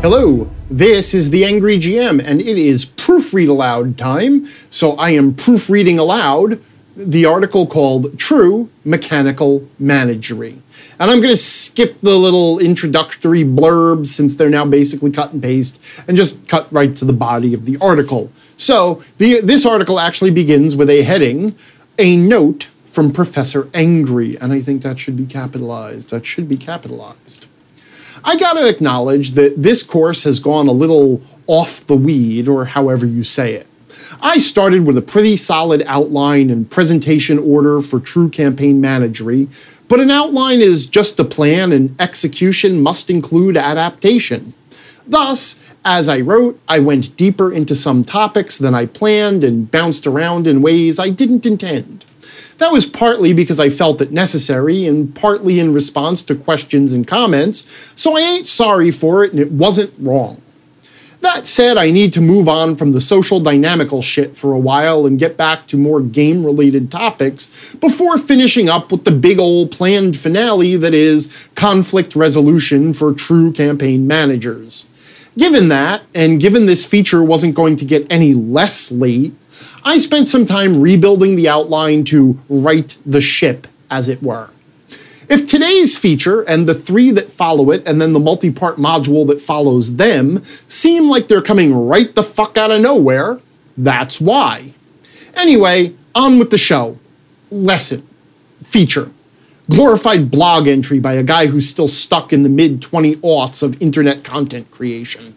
Hello, this is the Angry GM, and it is proofread aloud time. So I am proofreading aloud the article called True Mechanical Managery. And I'm going to skip the little introductory blurbs since they're now basically cut and paste and just cut right to the body of the article. So this article actually begins with a heading, a note from Professor Angry, and I think that should be capitalized. That should be capitalized. I got to acknowledge that this course has gone a little off the weed, or however you say it. I started with a pretty solid outline and presentation order for True Campaign Managery, but an outline is just a plan and execution must include adaptation. Thus, as I wrote, I went deeper into some topics than I planned and bounced around in ways I didn't intend. That was partly because I felt it necessary and partly in response to questions and comments, so I ain't sorry for it and it wasn't wrong. That said, I need to move on from the social dynamical shit for a while and get back to more game-related topics before finishing up with the big old planned finale that is conflict resolution for True Campaign Managers. Given that, and given this feature wasn't going to get any less late, I spent some time rebuilding the outline to right the ship, as it were. If today's feature and the three that follow it and then the multi-part module that follows them seem like they're coming right the fuck out of nowhere, that's why. Anyway, on with the show. Lesson. Feature. Glorified blog entry by a guy who's still stuck in the mid-20aughts of internet content creation.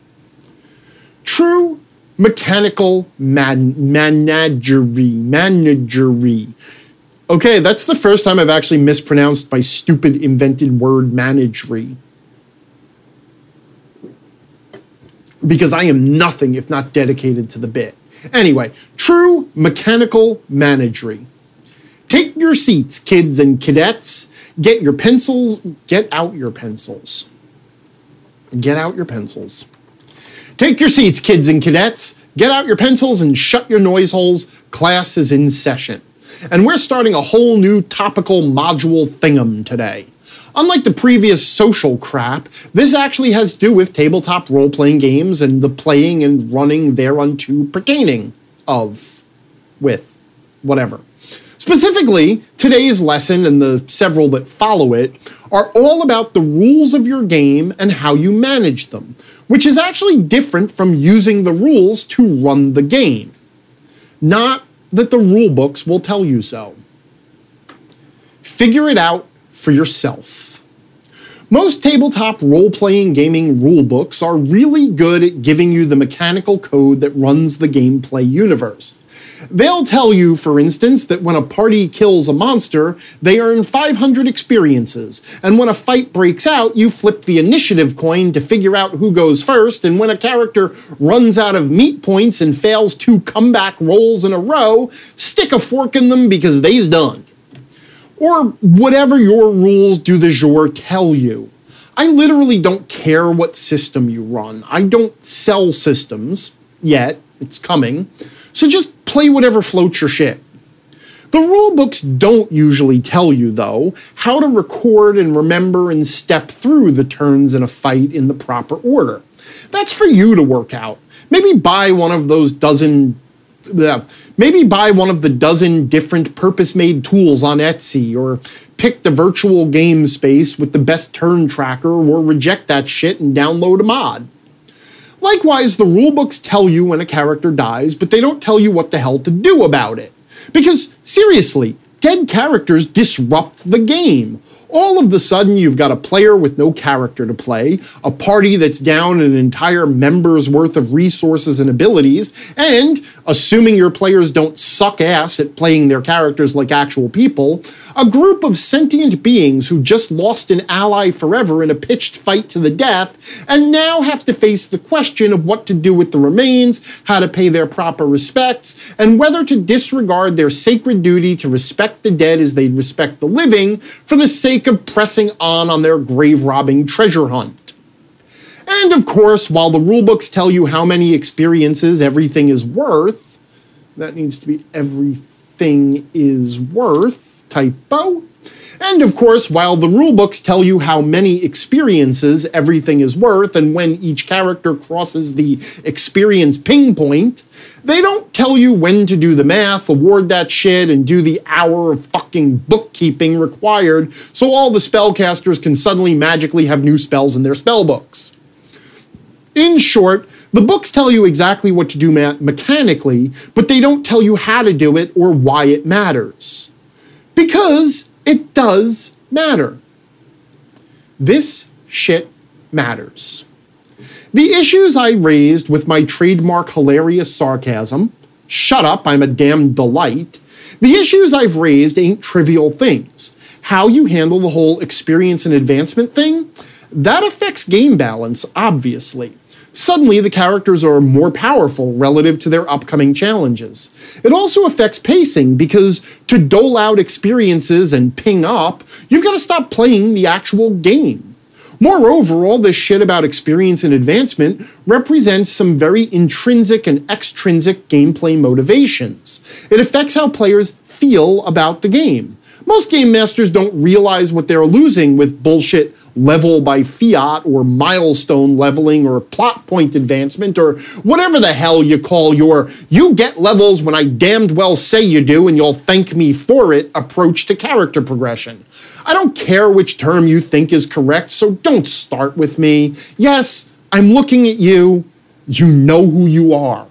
True mechanical managery. Okay, that's the first time I've actually mispronounced my stupid invented word managery. Because I am nothing if not dedicated to the bit. Anyway, true mechanical managery. Take your seats, kids and cadets. Get your pencils. Get out your pencils. Get out your pencils. Take your seats, kids and cadets. Get out your pencils and shut your noise holes. Class is in session. And we're starting a whole new topical module thingum today. Unlike the previous social crap, this actually has to do with tabletop role-playing games and the playing and running thereunto pertaining of, with, whatever. Specifically, today's lesson and the several that follow it are all about the rules of your game and how you manage them, which is actually different from using the rules to run the game. Not that the rule books will tell you so. Figure it out for yourself. Most tabletop role-playing gaming rule books are really good at giving you the mechanical code that runs the gameplay universe. They'll tell you, for instance, that when a party kills a monster, they earn 500 experiences, and when a fight breaks out, you flip the initiative coin to figure out who goes first, and when a character runs out of meat points and fails 2 comeback rolls in a row, stick a fork in them because they's done. Or whatever your rules du jour tell you. I literally don't care what system you run. I don't sell systems yet. It's coming. So just play whatever floats your shit. The rulebooks don't usually tell you, though, how to record and remember and step through the turns in a fight in the proper order. That's for you to work out. Maybe buy one of the dozen different purpose-made tools on Etsy, or pick the virtual game space with the best turn tracker, or reject that shit and download a mod. Likewise, the rulebooks tell you when a character dies, but they don't tell you what the hell to do about it. Because, seriously, dead characters disrupt the game. All of the sudden, you've got a player with no character to play, a party that's down an entire member's worth of resources and abilities, and, assuming your players don't suck ass at playing their characters like actual people, a group of sentient beings who just lost an ally forever in a pitched fight to the death, and now have to face the question of what to do with the remains, how to pay their proper respects, and whether to disregard their sacred duty to respect the dead as they respect the living for the sake of pressing on their grave-robbing treasure hunt. And of course, while the rulebooks tell you how many experiences everything is worth, that needs to be everything is worth, typo, And of course, while the rulebooks tell you how many experiences everything is worth and when each character crosses the experience ping point, they don't tell you when to do the math, award that shit, and do the hour of fucking bookkeeping required so all the spellcasters can suddenly magically have new spells in their spellbooks. In short, the books tell you exactly what to do mechanically, but they don't tell you how to do it or why it matters. Because it does matter. This shit matters. The issues I raised with my trademark hilarious sarcasm, shut up, I'm a damn delight, the issues I've raised ain't trivial things. How you handle the whole experience and advancement thing, that affects game balance, obviously. Suddenly, the characters are more powerful relative to their upcoming challenges. It also affects pacing because to dole out experiences and ping up, you've got to stop playing the actual game. Moreover, all this shit about experience and advancement represents some very intrinsic and extrinsic gameplay motivations. It affects how players feel about the game. Most game masters don't realize what they're losing with bullshit level by fiat or milestone leveling or plot point advancement or whatever the hell you call your you get levels when I damned well say you do and you'll thank me for it approach to character progression. I don't care which term you think is correct, so don't start with me. Yes, I'm looking at you. You know who you are.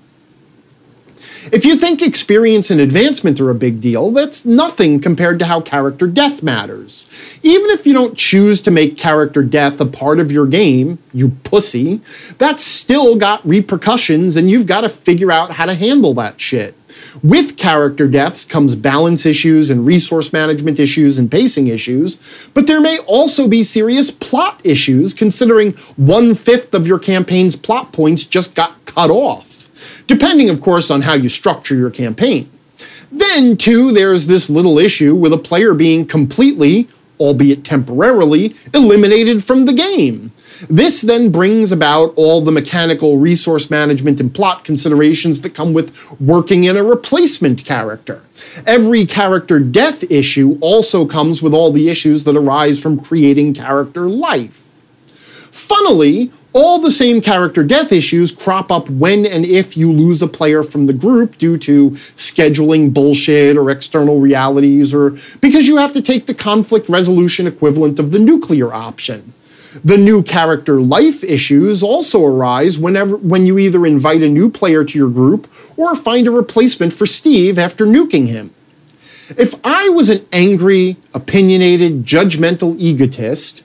If you think experience and advancement are a big deal, that's nothing compared to how character death matters. Even if you don't choose to make character death a part of your game, you pussy, that's still got repercussions and you've got to figure out how to handle that shit. With character deaths comes balance issues and resource management issues and pacing issues, but there may also be serious plot issues considering 1/5 of your campaign's plot points just got cut off. Depending, of course, on how you structure your campaign. Then, too, there's this little issue with a player being completely, albeit temporarily, eliminated from the game. This then brings about all the mechanical resource management and plot considerations that come with working in a replacement character. Every character death issue also comes with all the issues that arise from creating character life. Funnily, all the same character death issues crop up when and if you lose a player from the group due to scheduling bullshit or external realities or because you have to take the conflict resolution equivalent of the nuclear option. The new character life issues also arise when you either invite a new player to your group or find a replacement for Steve after nuking him. If I was an angry, opinionated, judgmental egotist,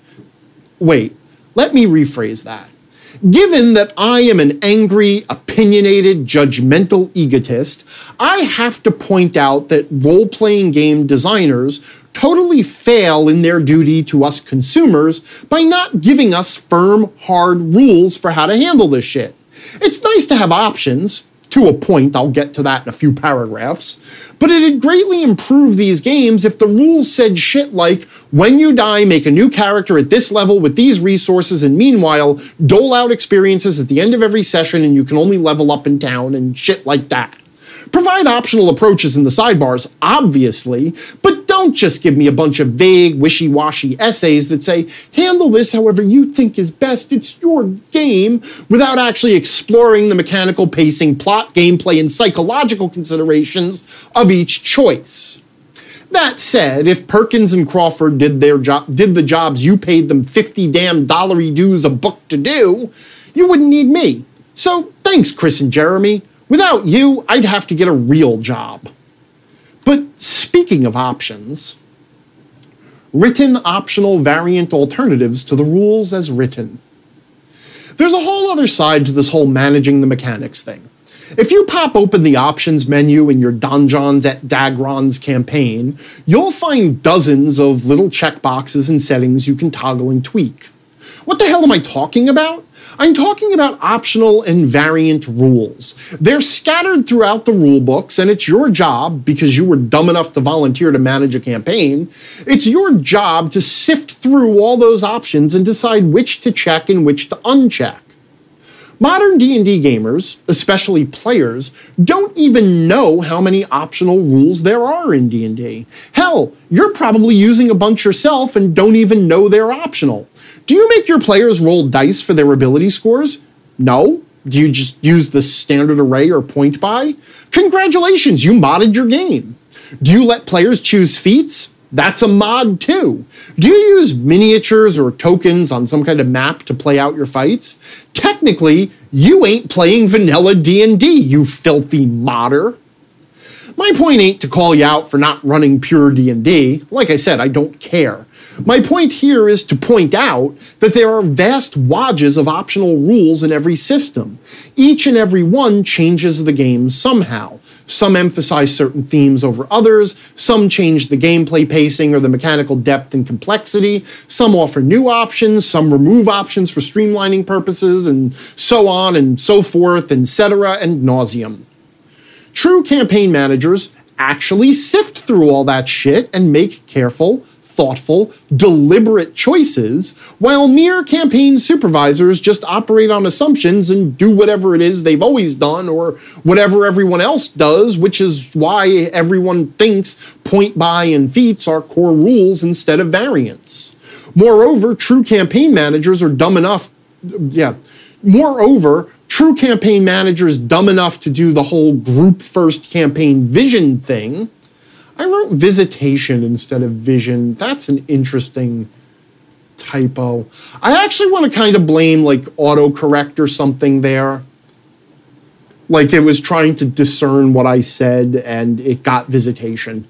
let me rephrase that. Given that I am an angry, opinionated, judgmental egotist, I have to point out that role-playing game designers totally fail in their duty to us consumers by not giving us firm, hard rules for how to handle this shit. It's nice to have options. To a point, I'll get to that in a few paragraphs. But it'd greatly improve these games if the rules said shit like, when you die, make a new character at this level with these resources, and meanwhile, dole out experiences at the end of every session and you can only level up in town and shit like that. Provide optional approaches in the sidebars, obviously, but don't just give me a bunch of vague, wishy-washy essays that say, handle this however you think is best, it's your game, without actually exploring the mechanical pacing, plot, gameplay, and psychological considerations of each choice. That said, if Perkins and Crawford did the jobs you paid them $50 damn dollary dues a book to do, you wouldn't need me. So thanks, Chris and Jeremy. Without you, I'd have to get a real job. But speaking of options, written optional variant alternatives to the rules as written. There's a whole other side to this whole managing the mechanics thing. If you pop open the options menu in your Donjons et Dagrons campaign, you'll find dozens of little checkboxes and settings you can toggle and tweak. What the hell am I talking about? I'm talking about optional and variant rules. They're scattered throughout the rule books, and it's your job, because you were dumb enough to volunteer to manage a campaign, it's your job to sift through all those options and decide which to check and which to uncheck. Modern D&D gamers, especially players, don't even know how many optional rules there are in D&D. Hell, you're probably using a bunch yourself and don't even know they're optional. Do you make your players roll dice for their ability scores? No. Do you just use the standard array or point by? Congratulations, you modded your game. Do you let players choose feats? That's a mod too. Do you use miniatures or tokens on some kind of map to play out your fights? Technically, you ain't playing vanilla D&D, you filthy modder. My point ain't to call you out for not running pure D&D. Like I said, I don't care. My point here is to point out that there are vast wadges of optional rules in every system. Each and every one changes the game somehow. Some emphasize certain themes over others, some change the gameplay pacing or the mechanical depth and complexity, some offer new options, some remove options for streamlining purposes, and so on and so forth, etc. and nauseum. True campaign managers actually sift through all that shit and make careful, thoughtful, deliberate choices, while mere campaign supervisors just operate on assumptions and do whatever it is they've always done or whatever everyone else does, which is why everyone thinks point by and feats are core rules instead of variants. Moreover, true campaign managers dumb enough to do the whole group first campaign vision thing. I wrote visitation instead of vision. That's an interesting typo. I actually want to kind of blame like autocorrect or something there. Like it was trying to discern what I said and it got visitation.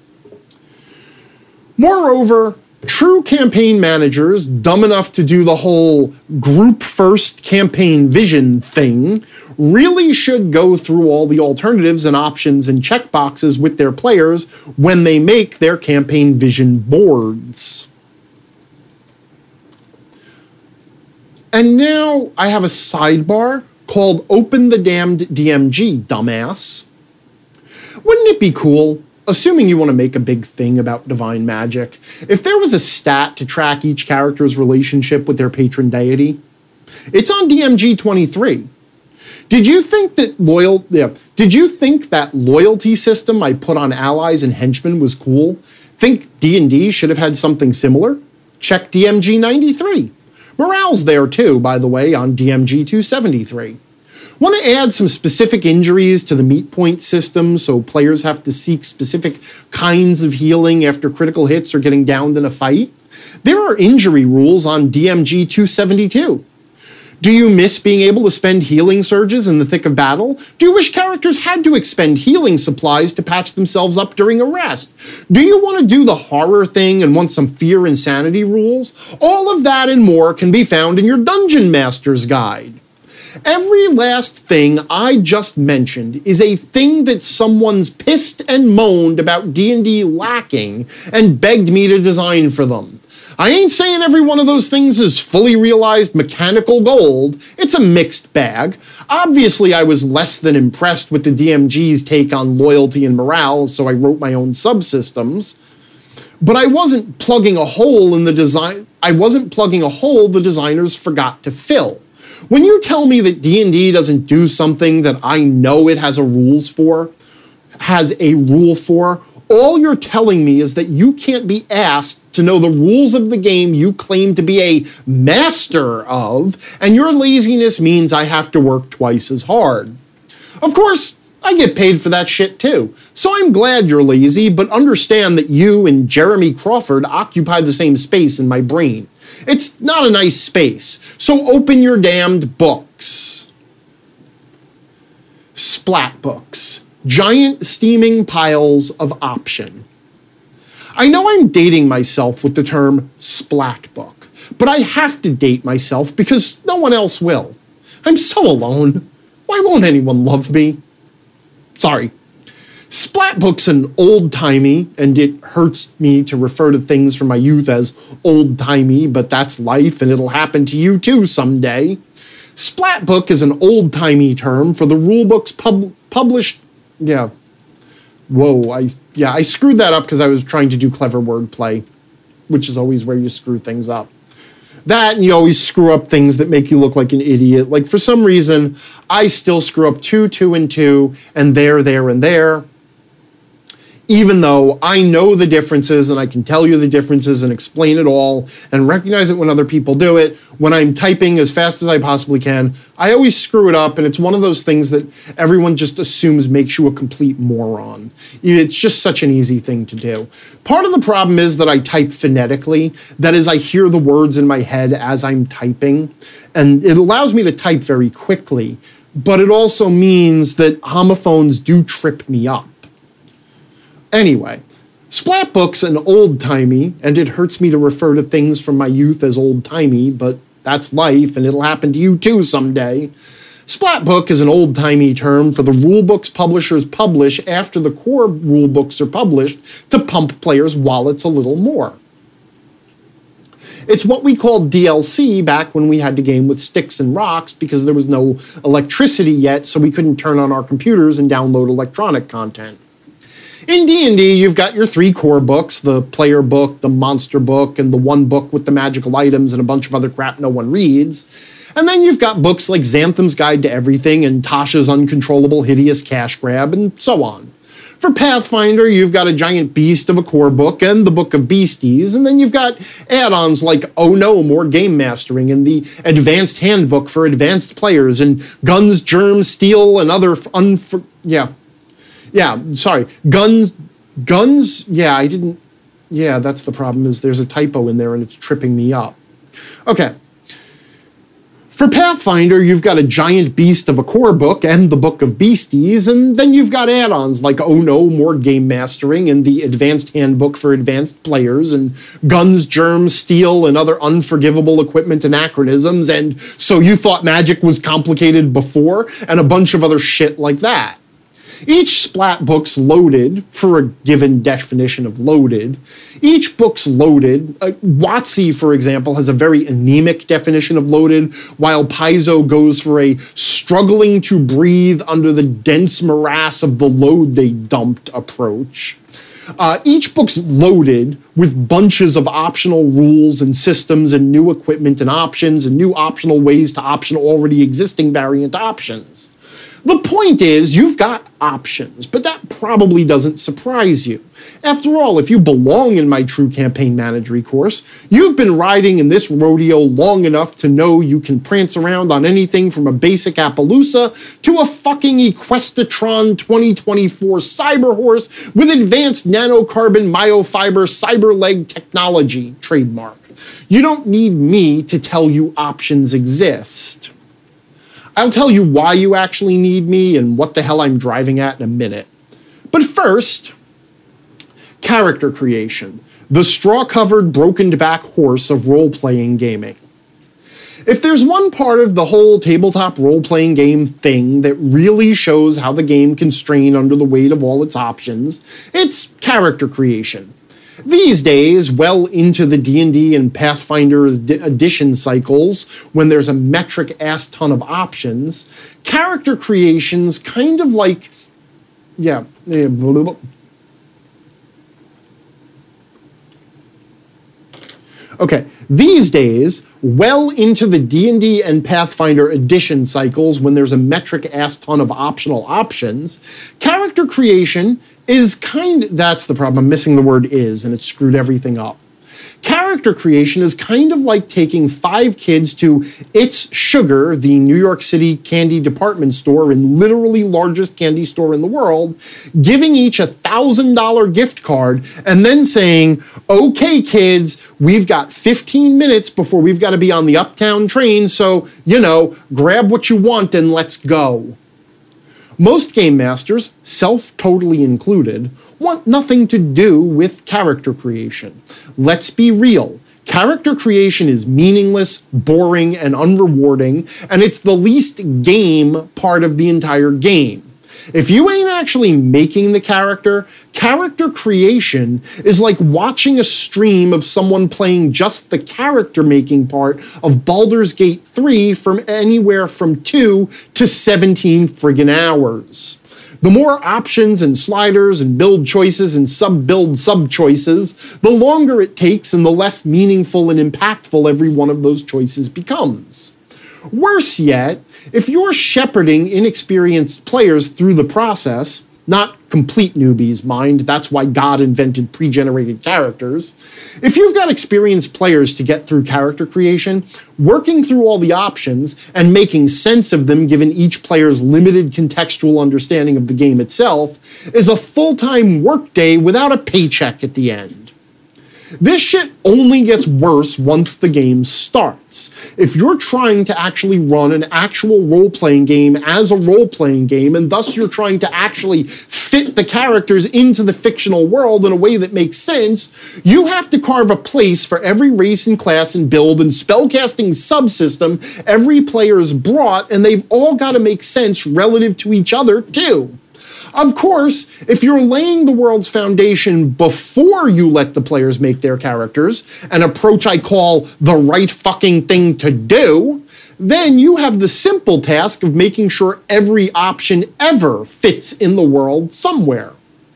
Moreover, true campaign managers, dumb enough to do the whole group first campaign vision thing, really should go through all the alternatives and options and checkboxes with their players when they make their campaign vision boards. And now I have a sidebar called Open the Damned DMG, dumbass. Wouldn't it be cool, assuming you want to make a big thing about divine magic, if there was a stat to track each character's relationship with their patron deity? It's on DMG 23. Did you think that loyalty system I put on allies and henchmen was cool? Think D&D should have had something similar? Check DMG 93. Morale's there too, by the way, on DMG 273. Want to add some specific injuries to the meat point system so players have to seek specific kinds of healing after critical hits or getting downed in a fight? There are injury rules on DMG 272. Do you miss being able to spend healing surges in the thick of battle? Do you wish characters had to expend healing supplies to patch themselves up during a rest? Do you want to do the horror thing and want some fear and sanity rules? All of that and more can be found in your Dungeon Master's Guide. Every last thing I just mentioned is a thing that someone's pissed and moaned about D&D lacking and begged me to design for them. I ain't saying every one of those things is fully realized mechanical gold. It's a mixed bag. Obviously, I was less than impressed with the DMG's take on loyalty and morale, so I wrote my own subsystems. But I wasn't plugging a hole in the design. I wasn't plugging a hole the designers forgot to fill. When you tell me that D&D doesn't do something that I know it has a rule for, all you're telling me is that you can't be asked to know the rules of the game you claim to be a master of, and your laziness means I have to work twice as hard. Of course, I get paid for that shit too, so I'm glad you're lazy, but understand that you and Jeremy Crawford occupy the same space in my brain. It's not a nice space, so open your damned books. Splat books. Giant steaming piles of option. I know I'm dating myself with the term splat book, but I have to date myself because no one else will. I'm so alone. Why won't anyone love me? Sorry. Splat book's an old-timey, and it hurts me to refer to things from my youth as old-timey, but that's life and it'll happen to you too someday. Splat book is an old-timey term for the rulebooks published. Yeah. Whoa, I screwed that up because I was trying to do clever wordplay, which is always where you screw things up. That, and you always screw up things that make you look like an idiot. Like, for some reason, I still screw up 2, 2, and 2, and there, and there. Even though I know the differences and I can tell you the differences and explain it all and recognize it when other people do it, when I'm typing as fast as I possibly can, I always screw it up, and it's one of those things that everyone just assumes makes you a complete moron. It's just such an easy thing to do. Part of the problem is that I type phonetically. That is, I hear the words in my head as I'm typing, and it allows me to type very quickly, but it also means that homophones do trip me up. Anyway, Splatbook's an old-timey, and it hurts me to refer to things from my youth as old-timey, but that's life, and it'll happen to you too someday. Splatbook is an old-timey term for the rulebooks publishers publish after the core rulebooks are published to pump players' wallets a little more. It's what we called DLC back when we had to game with sticks and rocks because there was no electricity yet, so we couldn't turn on our computers and download electronic content. In D&D, you've got your 3 core books, the player book, the monster book, and the one book with the magical items and a bunch of other crap no one reads. And then you've got books like Xanthem's Guide to Everything and Tasha's Uncontrollable Hideous Cash Grab, and so on. For Pathfinder, you've got a giant beast of a core book and the Book of Beasties, and then you've got add-ons like Oh No, More Game Mastering, and the Advanced Handbook for Advanced Players, and Guns, Germs, Steel, and other Guns, that's the problem, is there's a typo in there and it's tripping me up. Okay. For Pathfinder, you've got a giant beast of a core book and the Book of Beasties, and then you've got add-ons like Oh No, More Game Mastering, and the Advanced Handbook for Advanced Players, and Guns, Germs, Steel, and other unforgivable equipment anachronisms, and So You Thought Magic Was Complicated Before, and a bunch of other shit like that. Each Splat book's loaded, for a given definition of loaded. Each book's loaded. WotC, for example, has a very anemic definition of loaded, while Paizo goes for a struggling to breathe under the dense morass of the load they dumped approach. Each book's loaded with bunches of optional rules and systems and new equipment and options and new optional ways to option already existing variant options. The point is, you've got options, but that probably doesn't surprise you. After all, if you belong in my True Campaign Managery course, you've been riding in this rodeo long enough to know you can prance around on anything from a basic Appaloosa to a fucking Equestatron 2024 cyber horse with advanced nanocarbon myofiber cyber leg technology trademark. You don't need me to tell you options exist. I'll tell you why you actually need me and what the hell I'm driving at in a minute. But first, character creation, the straw-covered, broken-back horse of role-playing gaming. If there's one part of the whole tabletop role-playing game thing that really shows how the game can strain under the weight of all its options, it's character creation. These days, well into the D&D and Pathfinder edition cycles, when there's a metric ass ton of options, character creation's kind of like, Okay, these days, well into the D&D and Pathfinder edition cycles, when there's a metric ass ton of optional options, character creation is that's the problem. I'm missing the word is, and it screwed everything up. Character creation is kind of like taking 5 kids to It's Sugar, the New York City candy department store and literally largest candy store in the world, giving each a $1,000 gift card, and then saying, okay, kids, we've got 15 minutes before we've got to be on the uptown train, so, grab what you want and let's go. Most game masters, self totally included, want nothing to do with character creation. Let's be real. Character creation is meaningless, boring, and unrewarding, and it's the least game part of the entire game. If you ain't actually making the character creation is like watching a stream of someone playing just the character making part of Baldur's Gate 3 from anywhere from 2 to 17 friggin' hours. The more options and sliders and build choices and sub-build sub-choices, the longer it takes and the less meaningful and impactful every one of those choices becomes. Worse yet, if you're shepherding inexperienced players through the process, not complete newbies, mind, that's why God invented pre-generated characters. If you've got experienced players to get through character creation, working through all the options and making sense of them given each player's limited contextual understanding of the game itself is a full-time workday without a paycheck at the end. This shit only gets worse once the game starts. If you're trying to actually run an actual role-playing game as a role-playing game, and thus you're trying to actually fit the characters into the fictional world in a way that makes sense, you have to carve a place for every race and class and build and spellcasting subsystem every player's brought, and they've all got to make sense relative to each other, too. Of course, if you're laying the world's foundation before you let the players make their characters, an approach I call the right fucking thing to do, then you have the simple task of making sure every option ever fits in the world somewhere.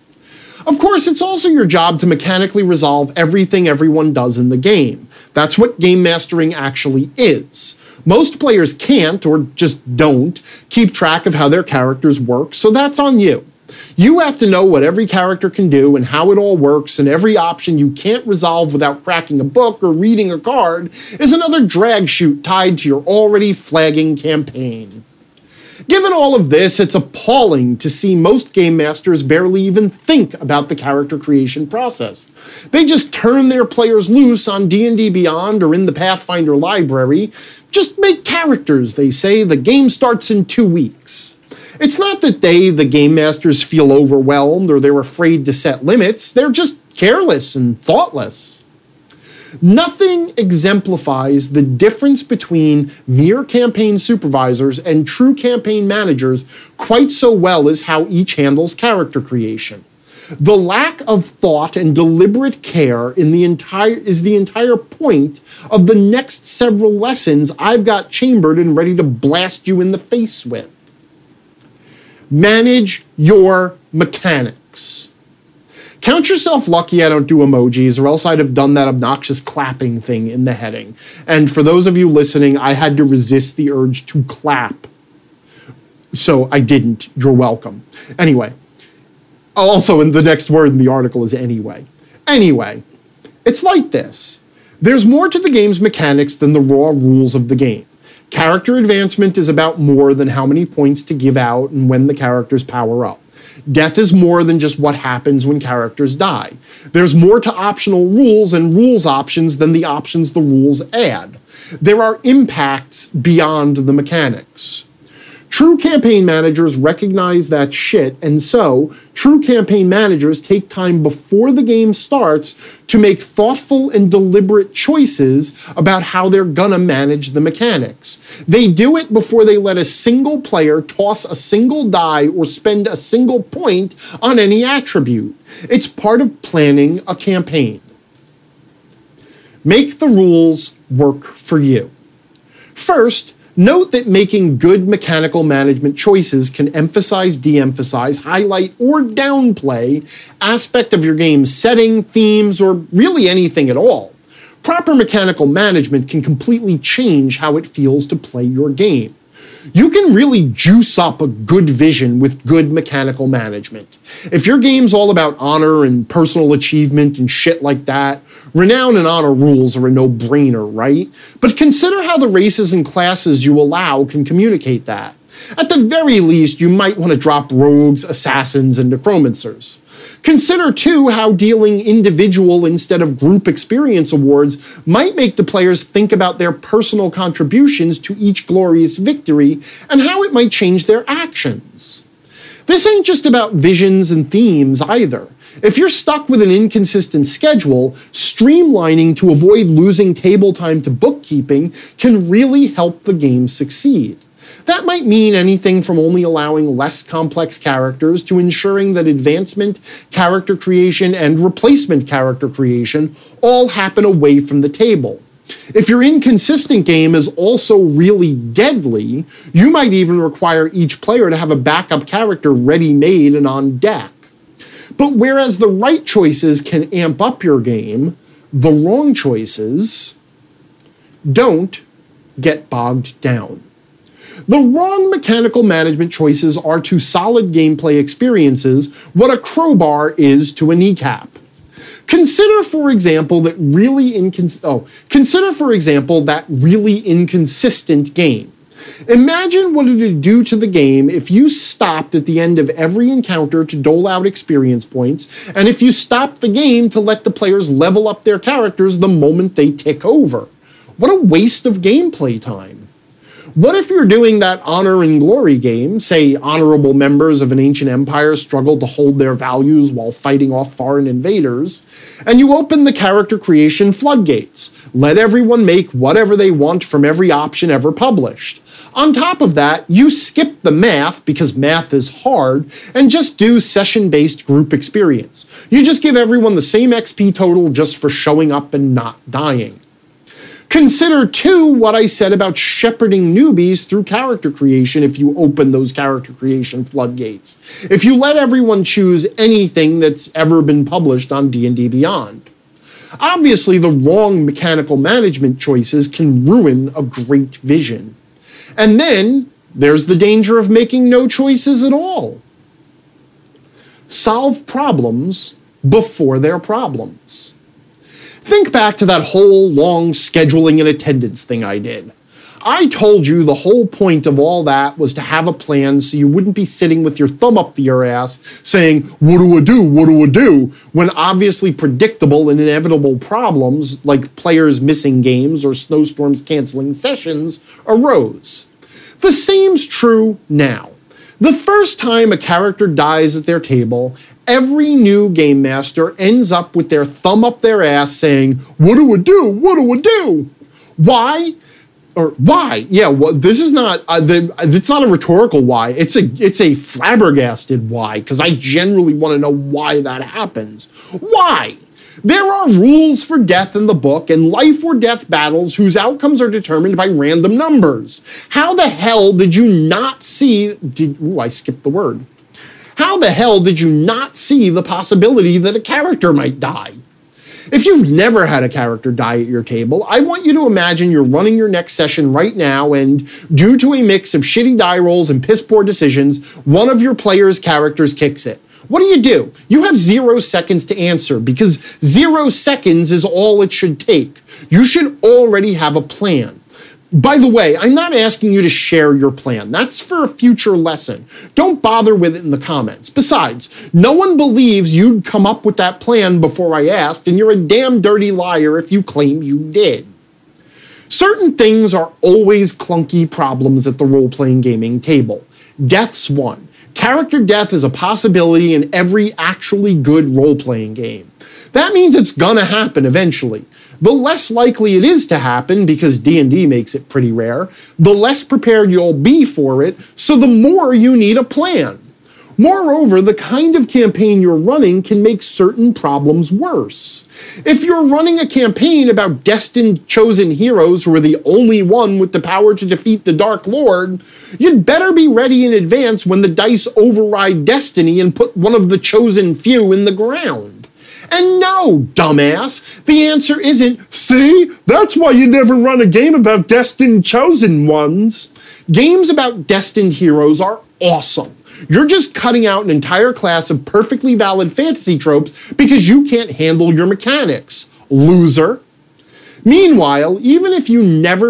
Of course, it's also your job to mechanically resolve everything everyone does in the game. That's what game mastering actually is. Most players can't, or just don't, keep track of how their characters work, so that's on you. You have to know what every character can do and how it all works, and every option you can't resolve without cracking a book or reading a card is another drag chute tied to your already flagging campaign. Given all of this, it's appalling to see most game masters barely even think about the character creation process. They just turn their players loose on D&D Beyond or in the Pathfinder library. Just make characters, they say. The game starts in 2 weeks. It's not that they, the game masters, feel overwhelmed or they're afraid to set limits. They're just careless and thoughtless. Nothing exemplifies the difference between mere campaign supervisors and true campaign managers quite so well as how each handles character creation. The lack of thought and deliberate care is the entire point of the next several lessons I've got chambered and ready to blast you in the face with. Manage your mechanics. Count yourself lucky I don't do emojis, or else I'd have done that obnoxious clapping thing in the heading. And for those of you listening, I had to resist the urge to clap. So I didn't. You're welcome. Anyway. Also, in the next word in the article is anyway. Anyway, it's like this. There's more to the game's mechanics than the raw rules of the game. Character advancement is about more than how many points to give out and when the characters power up. Death is more than just what happens when characters die. There's more to optional rules and rules options than the options the rules add. There are impacts beyond the mechanics. True campaign managers recognize that shit, and so true campaign managers take time before the game starts to make thoughtful and deliberate choices about how they're gonna manage the mechanics. They do it before they let a single player toss a single die or spend a single point on any attribute. It's part of planning a campaign. Make the rules work for you. First, note that making good mechanical management choices can emphasize, de-emphasize, highlight, or downplay aspect of your game's setting, themes, or really anything at all. Proper mechanical management can completely change how it feels to play your game. You can really juice up a good vision with good mechanical management. If your game's all about honor and personal achievement and shit like that, renown and honor rules are a no-brainer, right? But consider how the races and classes you allow can communicate that. At the very least, you might want to drop rogues, assassins, and necromancers. Consider, too, how dealing individual instead of group experience awards might make the players think about their personal contributions to each glorious victory and how it might change their actions. This ain't just about visions and themes either. If you're stuck with an inconsistent schedule, streamlining to avoid losing table time to bookkeeping can really help the game succeed. That might mean anything from only allowing less complex characters to ensuring that advancement, character creation, and replacement character creation all happen away from the table. If your inconsistent game is also really deadly, you might even require each player to have a backup character ready-made and on deck. But whereas the right choices can amp up your game, the wrong choices don't get bogged down. The wrong mechanical management choices are to solid gameplay experiences what a crowbar is to a kneecap. Consider, for example, that really inconsistent game. Imagine what it would do to the game if you stopped at the end of every encounter to dole out experience points, and if you stopped the game to let the players level up their characters the moment they tick over. What a waste of gameplay time. What if you're doing that honor and glory game, say honorable members of an ancient empire struggle to hold their values while fighting off foreign invaders, and you open the character creation floodgates, let everyone make whatever they want from every option ever published. On top of that, you skip the math, because math is hard, and just do session-based group experience. You just give everyone the same XP total just for showing up and not dying. Consider, too, what I said about shepherding newbies through character creation if you open those character creation floodgates. If you let everyone choose anything that's ever been published on D&D Beyond. Obviously, the wrong mechanical management choices can ruin a great vision. And then there's the danger of making no choices at all. Solve problems before they're problems. Think back to that whole long scheduling and attendance thing I did. I told you the whole point of all that was to have a plan so you wouldn't be sitting with your thumb up your ass saying, what do I do, what do I do, when obviously predictable and inevitable problems like players missing games or snowstorms canceling sessions arose. The same's true now. The first time a character dies at their table, every new game master ends up with their thumb up their ass saying, what do I do? What do I do? Why? Or why? Yeah, well, this is not, it's not a rhetorical why. It's a flabbergasted why, because I generally want to know why that happens. Why? There are rules for death in the book and life or death battles whose outcomes are determined by random numbers. How the hell did you not see, I skipped the word. How the hell did you not see the possibility that a character might die? If you've never had a character die at your table, I want you to imagine you're running your next session right now and, due to a mix of shitty die rolls and piss poor decisions, one of your players' characters kicks it. What do? You have 0 seconds to answer because 0 seconds is all it should take. You should already have a plan. By the way, I'm not asking you to share your plan. That's for a future lesson. Don't bother with it in the comments. Besides, no one believes you'd come up with that plan before I asked, and you're a damn dirty liar if you claim you did. Certain things are always clunky problems at the role-playing gaming table. Death's one. Character death is a possibility in every actually good role-playing game. That means it's gonna happen eventually. The less likely it is to happen, because D&D makes it pretty rare, the less prepared you'll be for it, so the more you need a plan. Moreover, the kind of campaign you're running can make certain problems worse. If you're running a campaign about destined chosen heroes who are the only one with the power to defeat the Dark Lord, you'd better be ready in advance when the dice override destiny and put one of the chosen few in the ground. And no, dumbass, the answer isn't, see, that's why you never run a game about destined chosen ones. Games about destined heroes are awesome. You're just cutting out an entire class of perfectly valid fantasy tropes because you can't handle your mechanics. Loser. Meanwhile, even if you never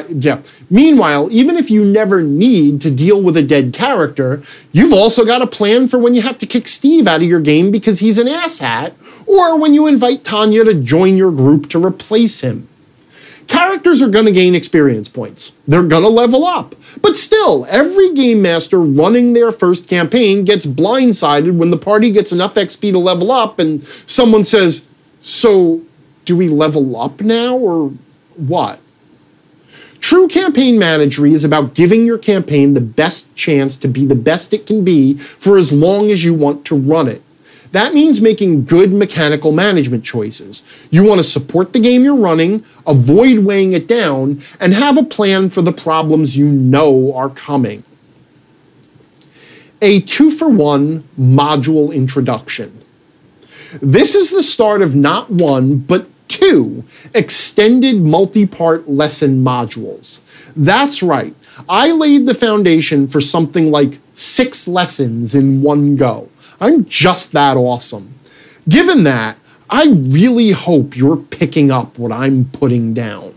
need to deal with a dead character, you've also got a plan for when you have to kick Steve out of your game because he's an asshat, or when you invite Tanya to join your group to replace him. Characters are going to gain experience points. They're going to level up. But still, every game master running their first campaign gets blindsided when the party gets enough XP to level up and someone says, so do we level up now or what? True campaign managery is about giving your campaign the best chance to be the best it can be for as long as you want to run it. That means making good mechanical management choices. You want to support the game you're running, avoid weighing it down, and have a plan for the problems you know are coming. A 2-for-1 module introduction. This is the start of not one, but 2 extended multi-part lesson modules. That's right. I laid the foundation for something like 6 lessons in one go. I'm just that awesome. Given that, I really hope you're picking up what I'm putting down.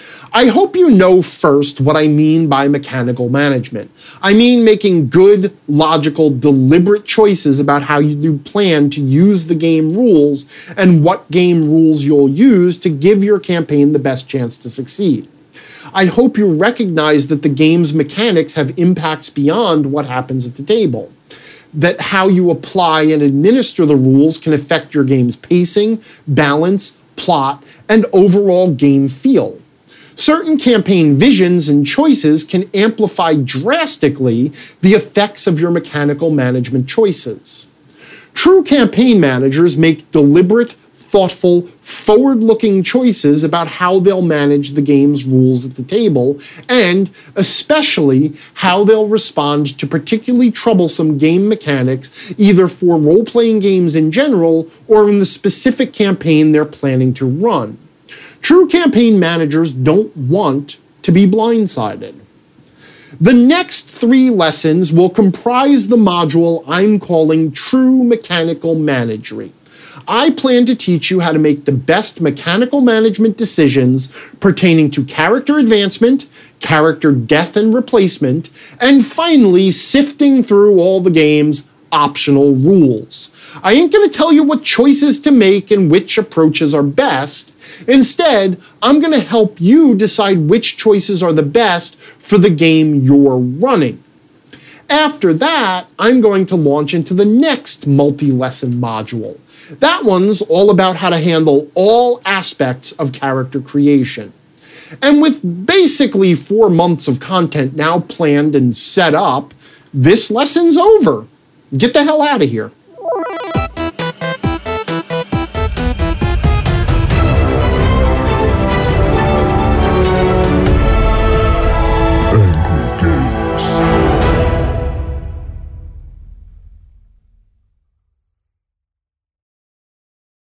I hope you know first what I mean by mechanical management. I mean making good, logical, deliberate choices about how you plan to use the game rules and what game rules you'll use to give your campaign the best chance to succeed. I hope you recognize that the game's mechanics have impacts beyond what happens at the table. That how you apply and administer the rules can affect your game's pacing, balance, plot, and overall game feel. Certain campaign visions and choices can amplify drastically the effects of your mechanical management choices. True campaign managers make deliberate, thoughtful, forward-looking choices about how they'll manage the game's rules at the table, and especially how they'll respond to particularly troublesome game mechanics, either for role-playing games in general or in the specific campaign they're planning to run. True campaign managers don't want to be blindsided. The next 3 lessons will comprise the module I'm calling True Mechanical Managery. I plan to teach you how to make the best mechanical management decisions pertaining to character advancement, character death and replacement, and finally sifting through all the game's optional rules. I ain't going to tell you what choices to make and which approaches are best. Instead, I'm going to help you decide which choices are the best for the game you're running. After that, I'm going to launch into the next multi-lesson module. That one's all about how to handle all aspects of character creation. And with basically 4 months of content now planned and set up, this lesson's over. Get the hell out of here.